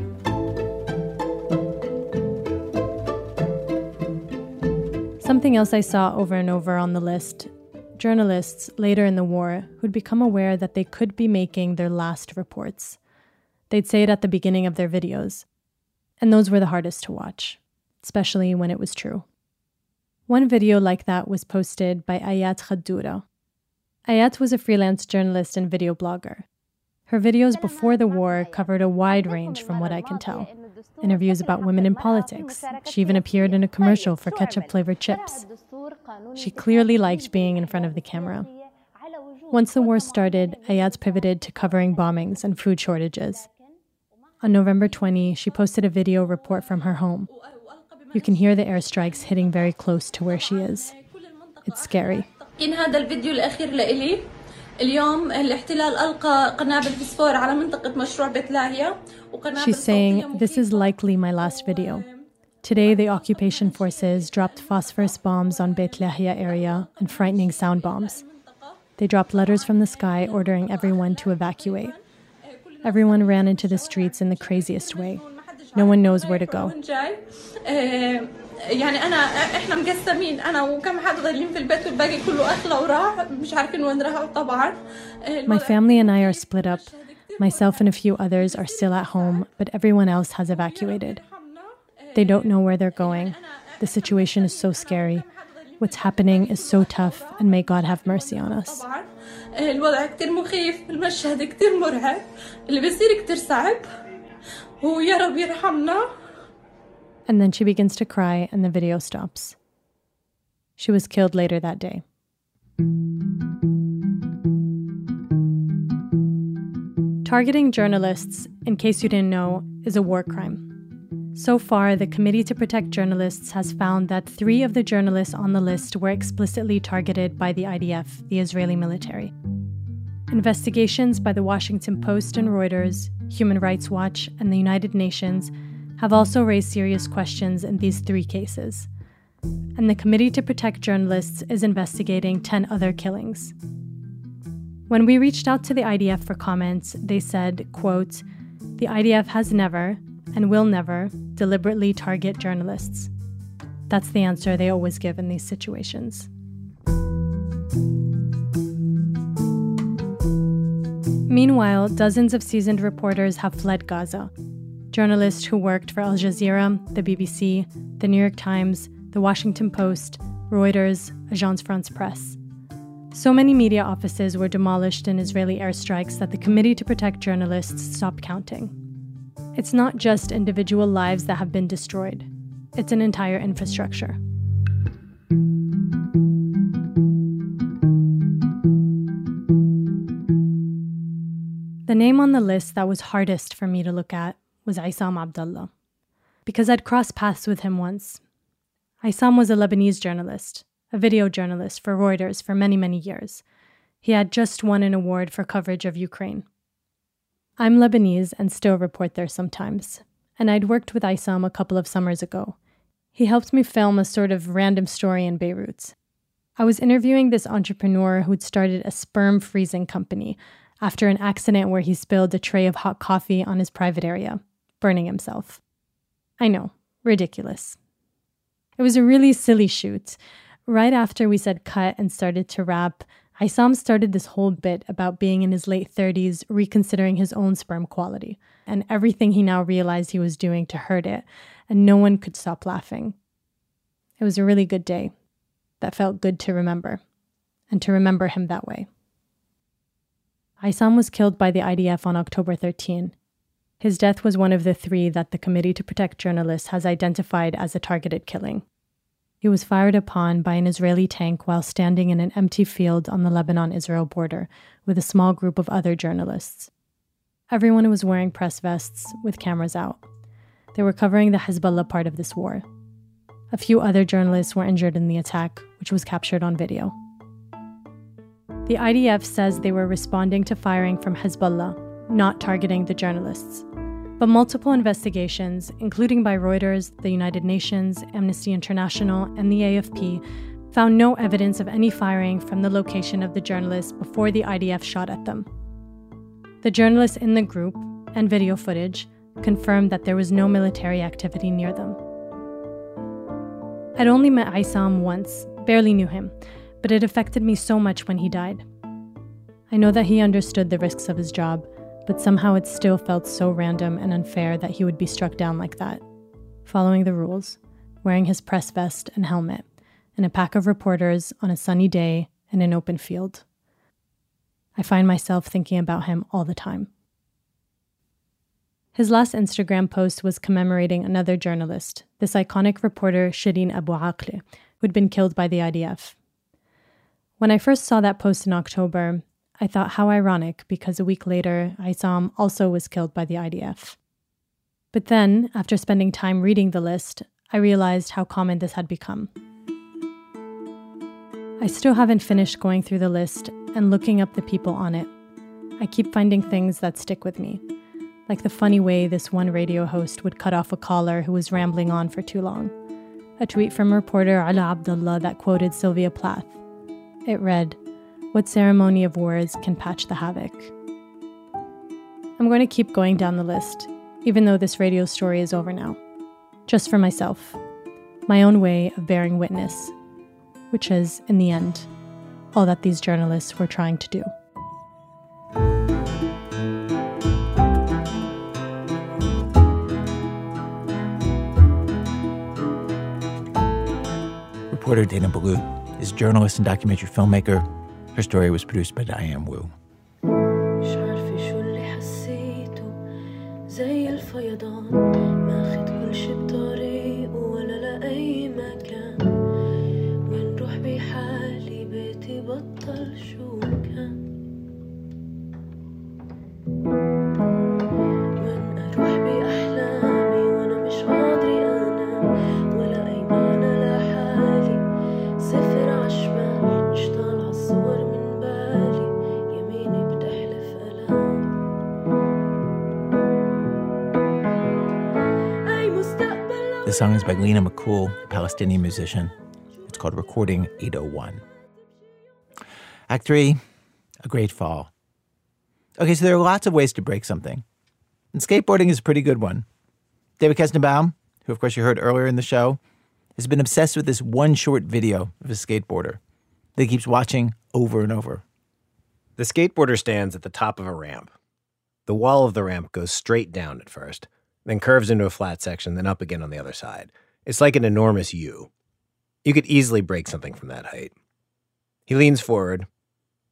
Something else I saw over and over on the list, journalists later in the war who'd become aware that they could be making their last reports. They'd say it at the beginning of their videos, and those were the hardest to watch, especially when it was true. One video like that was posted by Ayat Khadoura. Ayat was a freelance journalist and video blogger. Her videos before the war covered a wide range from what I can tell. Interviews about women in politics. She even appeared in a commercial for ketchup-flavored chips. She clearly liked being in front of the camera. Once the war started, Ayat pivoted to covering bombings and food shortages. On November twentieth, she posted a video report from her home. You can hear the airstrikes hitting very close to where she is. It's scary. إن هذا الفيديو الأخير لإلي اليوم الاحتلال ألقى قنابل فسفور على منطقة مشروع بيت لاهيا. She's saying, this is likely my last video. Today, the occupation forces dropped phosphorus bombs on Beit Lahia area and frightening sound bombs. They dropped letters from the sky ordering everyone to evacuate. Everyone ran into the streets in the craziest way. No one knows where to go. يعني أنا إحنا مقسمين أنا وكم حد ضايلين في البيت والباقي كله أخلى وراح مش عارفين وين راحوا طبعا. My family and I are split up. Myself and a few others are still at home, but everyone else has evacuated. They don't know where they're going. The situation is so scary. What's happening is so tough, and may God have mercy on us. الوضع كتير مخيف، المشهد كتير مرعب، اللي بيصير كتير صعب، ويا رب يرحمنا. And then she begins to cry, and the video stops. She was killed later that day. Targeting journalists, in case you didn't know, is a war crime. So far, the Committee to Protect Journalists has found that three of the journalists on the list were explicitly targeted by the I D F, the Israeli military. Investigations by the Washington Post and Reuters, Human Rights Watch, and the United Nations have also raised serious questions in these three cases. And the Committee to Protect Journalists is investigating ten other killings. When we reached out to the I D F for comments, they said, quote, "The I D F has never, and will never, deliberately target journalists." That's the answer they always give in these situations. Meanwhile, dozens of seasoned reporters have fled Gaza. Journalists who worked for Al Jazeera, the B B C, the New York Times, the Washington Post, Reuters, Agence France Presse. So many media offices were demolished in Israeli airstrikes that the Committee to Protect Journalists stopped counting. It's not just individual lives that have been destroyed. It's an entire infrastructure. The name on the list that was hardest for me to look at was Issam Abdallah, because I'd crossed paths with him once. Issam was a Lebanese journalist, a video journalist for Reuters for many, many years. He had just won an award for coverage of Ukraine. I'm Lebanese and still report there sometimes, and I'd worked with Issam a couple of summers ago. He helped me film a sort of random story in Beirut. I was interviewing this entrepreneur who'd started a sperm freezing company after an accident where he spilled a tray of hot coffee on his private area, burning himself. I know, ridiculous. It was a really silly shoot. Right after we said cut and started to wrap, Issam started this whole bit about being in his late thirties, reconsidering his own sperm quality, and everything he now realized he was doing to hurt it, and no one could stop laughing. It was a really good day that felt good to remember, and to remember him that way. Issam was killed by the I D F on October thirteenth. His death was one of the three that the Committee to Protect Journalists has identified as a targeted killing. He was fired upon by an Israeli tank while standing in an empty field on the Lebanon-Israel border with a small group of other journalists. Everyone was wearing press vests with cameras out. They were covering the Hezbollah part of this war. A few other journalists were injured in the attack, which was captured on video. The I D F says they were responding to firing from Hezbollah, not targeting the journalists. But multiple investigations, including by Reuters, the United Nations, Amnesty International, and the A F P, found no evidence of any firing from the location of the journalists before the I D F shot at them. The journalists in the group, and video footage, confirmed that there was no military activity near them. I'd only met Issam once, barely knew him, but it affected me so much when he died. I know that he understood the risks of his job, but somehow it still felt so random and unfair that he would be struck down like that, following the rules, wearing his press vest and helmet, and a pack of reporters on a sunny day in an open field. I find myself thinking about him all the time. His last Instagram post was commemorating another journalist, this iconic reporter Shireen Abu Akleh, who'd been killed by the I D F. When I first saw that post in October, I thought how ironic, because a week later, Issam also was killed by the I D F. But then, after spending time reading the list, I realized how common this had become. I still haven't finished going through the list and looking up the people on it. I keep finding things that stick with me, like the funny way this one radio host would cut off a caller who was rambling on for too long. A tweet from reporter Ala Abdullah that quoted Sylvia Plath. It read, "What ceremony of words can patch the havoc?" I'm going to keep going down the list, even though this radio story is over now. Just for myself. My own way of bearing witness, which is, in the end, all that these journalists were trying to do. Reporter Dana Baloo is a journalist and documentary filmmaker. Her story was produced by Diane Wu. The song is by Lena McCool, a Palestinian musician. It's called Recording eight oh one. Act three, A Great Fall. Okay, so there are lots of ways to break something. And skateboarding is a pretty good one. David Kestenbaum, who of course you heard earlier in the show, has been obsessed with this one short video of a skateboarder that he keeps watching over and over. The skateboarder stands at the top of a ramp. The wall of the ramp goes straight down at first, then curves into a flat section, then up again on the other side. It's like an enormous U. You could easily break something from that height. He leans forward,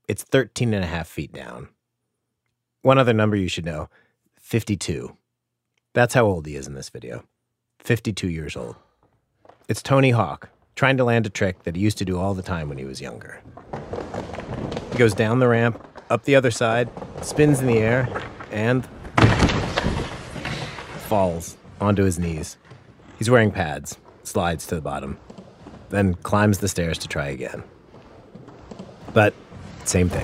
it's thirteen and a half feet down. One other number you should know, fifty-two. That's how old he is in this video. fifty-two years old. It's Tony Hawk trying to land a trick that he used to do all the time when he was younger. He goes down the ramp, up the other side, spins in the air, and falls onto his knees. He's wearing pads, slides to the bottom, then climbs the stairs to try again. But same thing.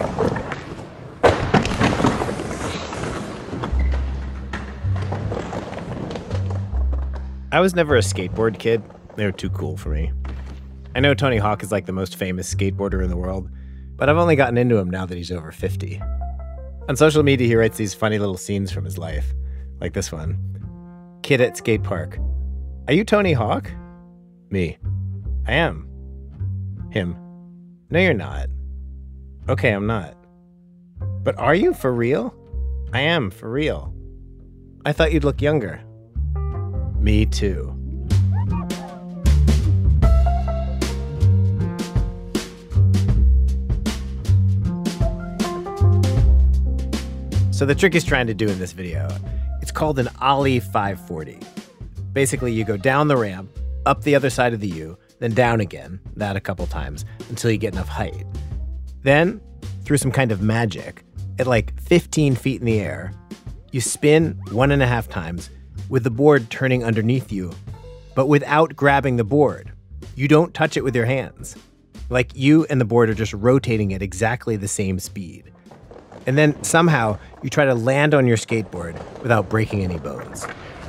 I was never a skateboard kid. They were too cool for me. I know Tony Hawk is like the most famous skateboarder in the world, but I've only gotten into him now that he's over fifty. On social media, he writes these funny little scenes from his life, like this one. Kid at skate park. Are you Tony Hawk? Me. I am. Him. No, you're not. Okay, I'm not. But are you for real? I am for real. I thought you'd look younger. Me too. So the trick he's trying to do in this video, it's called an Ollie five forty. Basically, you go down the ramp, up the other side of the U, then down again, that a couple times, until you get enough height. Then, through some kind of magic, at like fifteen feet in the air, you spin one and a half times with the board turning underneath you, but without grabbing the board. You don't touch it with your hands. Like you and the board are just rotating at exactly the same speed. And then somehow you try to land on your skateboard without breaking any bones.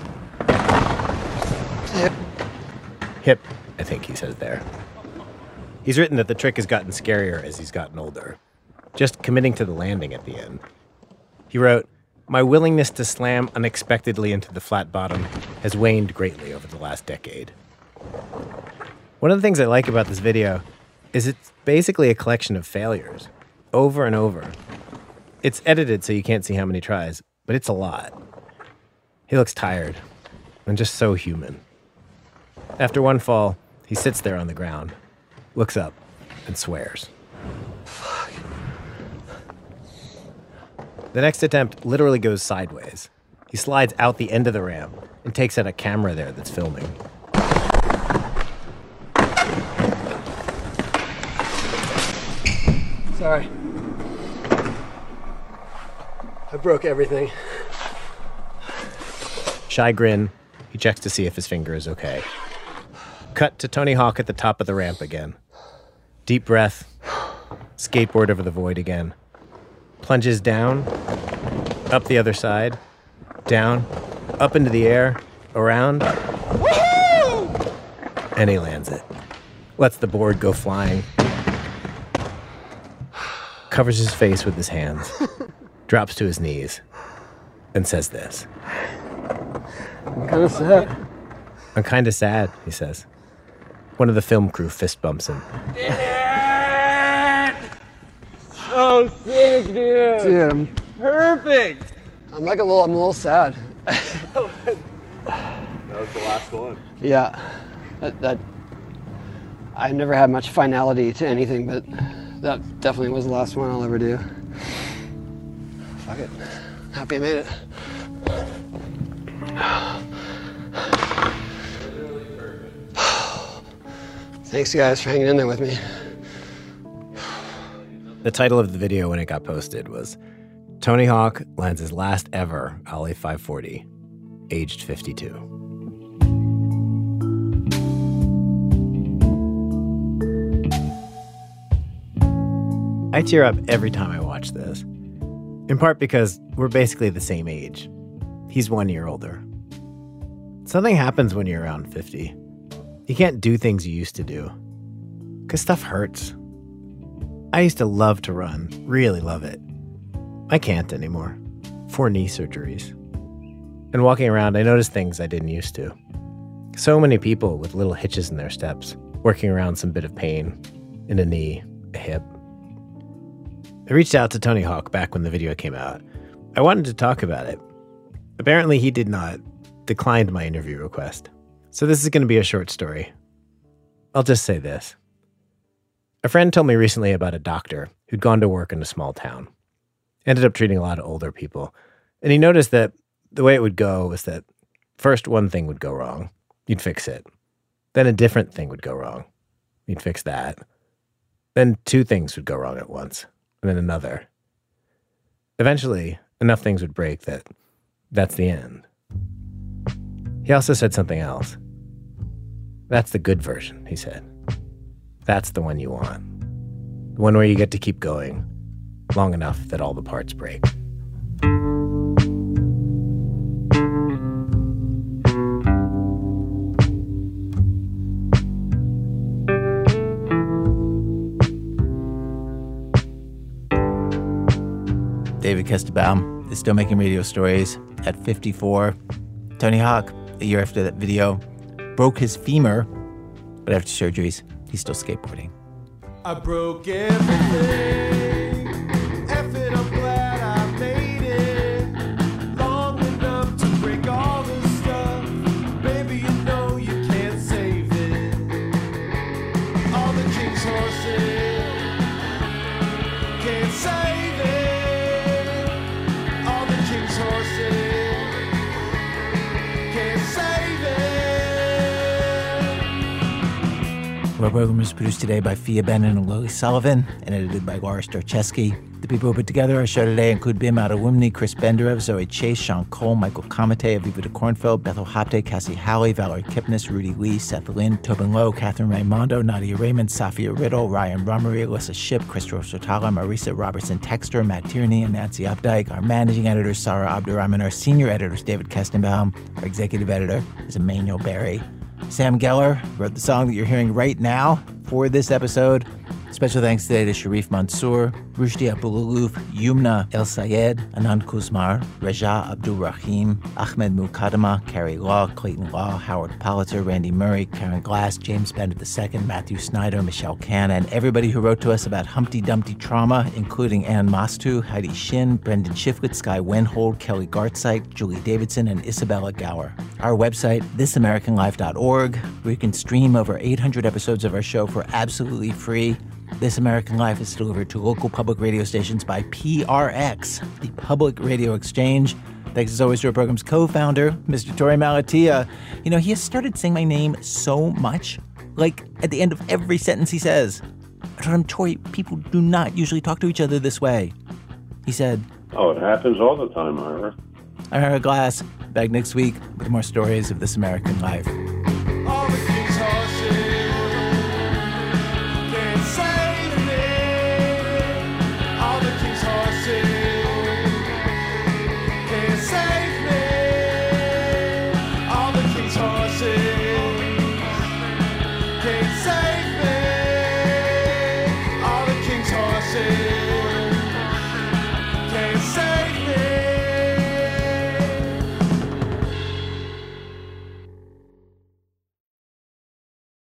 Hip. Hip, I think he says there. He's written that the trick has gotten scarier as he's gotten older, just committing to the landing at the end. He wrote, "My willingness to slam unexpectedly into the flat bottom has waned greatly over the last decade." One of the things I like about this video is it's basically a collection of failures, over and over. It's edited so you can't see how many tries, but it's a lot. He looks tired and just so human. After one fall, he sits there on the ground, looks up, and swears. Fuck. The next attempt literally goes sideways. He slides out the end of the ramp and takes out a camera there that's filming. Sorry. I broke everything. Shy grin. He checks to see if his finger is okay. Cut to Tony Hawk at the top of the ramp again. Deep breath. Skateboard over the void again. Plunges down. Up the other side. Down. Up into the air. Around. Woo-hoo! And he lands it. Lets the board go flying. Covers his face with his hands. Drops to his knees. And says this. I'm kind of sad. I'm kind of sad, he says. One of the film crew fist bumps him. Did it! So sick, dude. Dude, I'm perfect. I'm like a little, I'm a little sad. That was the last one. Yeah, that, that I never had much finality to anything, but that definitely was the last one I'll ever do. Fuck it. Happy I made it. Thanks, guys, for hanging in there with me. The title of the video when it got posted was Tony Hawk lands his last ever Ollie five forty, aged fifty-two. I tear up every time I watch this, in part because we're basically the same age. He's one year older. Something happens when you're around fifty. You can't do things you used to do, because stuff hurts. I used to love to run, really love it. I can't anymore. Four knee surgeries. And walking around, I noticed things I didn't used to. So many people with little hitches in their steps, working around some bit of pain in a knee, a hip. I reached out to Tony Hawk back when the video came out. I wanted to talk about it. Apparently he did not, declined my interview request. So this is going to be a short story. I'll just say this. A friend told me recently about a doctor who'd gone to work in a small town. Ended up treating a lot of older people. And he noticed that the way it would go was that first one thing would go wrong. You'd fix it. Then a different thing would go wrong. You'd fix that. Then two things would go wrong at once. And then another. Eventually, enough things would break that that's the end. He also said something else. That's the good version, he said. That's the one you want. The one where you get to keep going long enough that all the parts break. David Kestenbaum is still making radio stories at fifty-four. Tony Hawk, a year after that video, broke his femur, but after surgeries, he's still skateboarding. I broke everything. F it, I'm glad I made it. Long enough to break all this stuff. Baby, you know you can't save it. All the king's horses can't save it. All the king's horses can't save it. Our program was produced today by Fia Bennon and Lily Sullivan and edited by Laura Starcheski. The people who put together our show today include Bim Adewumne, Chris Benderev, Zoe Chase, Sean Cole, Michael Kamate, Aviva de Kornfeld, Bethel Hapte, Cassie Halley, Valerie Kipnis, Rudy Lee, Seth Lynn, Tobin Lowe, Catherine Raimondo, Nadia Raymond, Safia Riddle, Ryan Rummery, Alyssa Shipp, Christopher Sotala, Marisa Robertson Texter, Matt Tierney, and Nancy Updike. Our managing editor is Sarah Abdurrahman. Our senior editor is David Kestenbaum. Our executive editor is Emmanuel Berry. Sam Geller wrote the song that you're hearing right now for this episode. Special thanks today to Sharif Mansour, Rushdie Abdulalouf, Yumna El Sayed, Anand Kuzmar, Raja Abdul Rahim, Ahmed Muqaddama, Carrie Law, Clayton Law, Howard Pollitter, Randy Murray, Karen Glass, James Bennett the Second, Matthew Snyder, Michelle Canna, and everybody who wrote to us about Humpty Dumpty trauma, including Ann Mastu, Heidi Shin, Brendan Shiflett, Sky Wenhold, Kelly Gartsite, Julie Davidson, and Isabella Gower. Our website, this american life dot org, where you can stream over eight hundred episodes of our show for absolutely free. This American Life is delivered to local public radio stations by P R X, the Public Radio Exchange. Thanks as always to our program's co-founder, Mister Torey Malatia. You know, he has started saying my name so much, like at the end of every sentence he says. I told him, Torey, people do not usually talk to each other this way. He said, Oh, it happens all the time, Ira. I'm Ira Glass, back next week with more stories of This American Life. All the king's horses can't save me. All the king's horses can't save me. All the king's horses can't save me. All the king's horses